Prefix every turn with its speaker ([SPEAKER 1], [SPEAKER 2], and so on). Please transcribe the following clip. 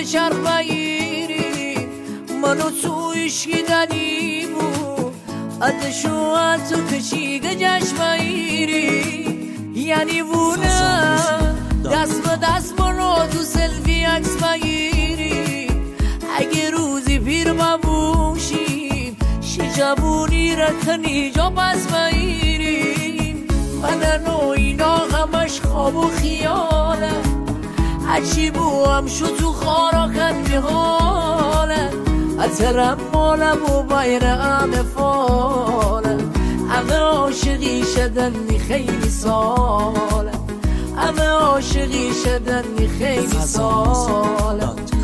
[SPEAKER 1] چرخ بگیری منو تو عشقی دنی بود اتشو اتو کشیگه جشن بگیری یعنی وونه دست به دست منو تو سلفی عکس بگیری اگه روزی پیر ببوشیم شجبونی را کنی جا پس بگیریم من و اینا همش خواب و خیاله هرچی بوام شو تو خارا کن حاله اترم مالم و بایر همه فاله همه عاشقی شدنی خیلی ساله همه عاشقی شدنی خیلی ساله